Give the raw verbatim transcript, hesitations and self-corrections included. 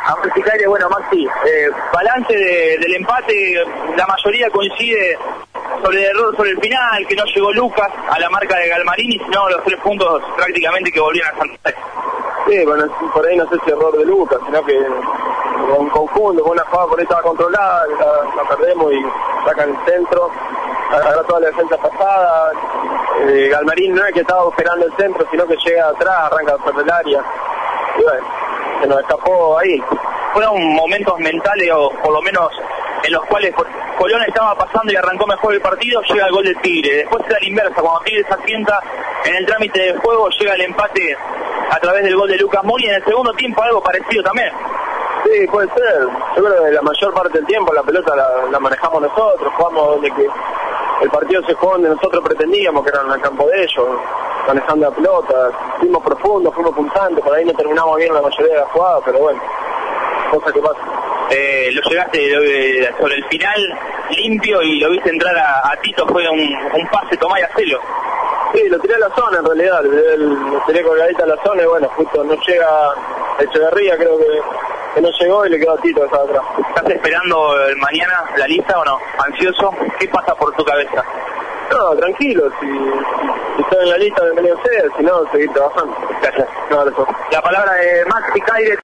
a Maxi Caire. Bueno, Maxi, eh, balance de, del empate, la mayoría coincide sobre el error sobre el final, que no llegó Lucas a la marca de Galmarini, sino los tres puntos prácticamente que volvían a Santa Fe. Sí, bueno, por ahí no sé si error de Lucas, sino que en conjunto, con una jugada por ahí estaba controlada, la, la perdemos y sacan el centro, agarra toda la defensa pasada. eh, Galmarini no es que estaba esperando el centro, sino que llega atrás, arranca por el área, y bueno, se nos escapó ahí. Fueron momentos mentales, o por lo menos en los cuales Colón estaba pasando y arrancó mejor el partido, llega el gol del Tigre. Después es la inversa, cuando Tigre se asienta en el trámite de juego, llega el empate a través del gol de Lucas Mori. En el segundo tiempo algo parecido también. Sí, puede ser. Yo creo que la mayor parte del tiempo la pelota la, la manejamos nosotros, jugamos donde que el partido se jugó donde nosotros pretendíamos, que era en el campo de ellos, manejando la pelota. Fuimos profundos, fuimos punzantes, por ahí no terminamos bien la mayoría de las jugadas, pero bueno, cosa que pasa. Eh, lo llegaste eh, sobre el final limpio y lo viste entrar a, a Tito, fue un, un pase, tomá y hacelo. Sí, lo tiré a la zona en realidad, lo tiré colgadita a la zona y bueno, justo no llega Echeverría, creo que, que no llegó y le quedó a Tito que estaba atrás. ¿Estás esperando mañana la lista o no? ¿Ansioso? ¿Qué pasa por tu cabeza? No, tranquilo, si, si estoy en la lista bienvenido sea, si no, seguir trabajando. Gracias. No, eso. La palabra de Maxi Caire.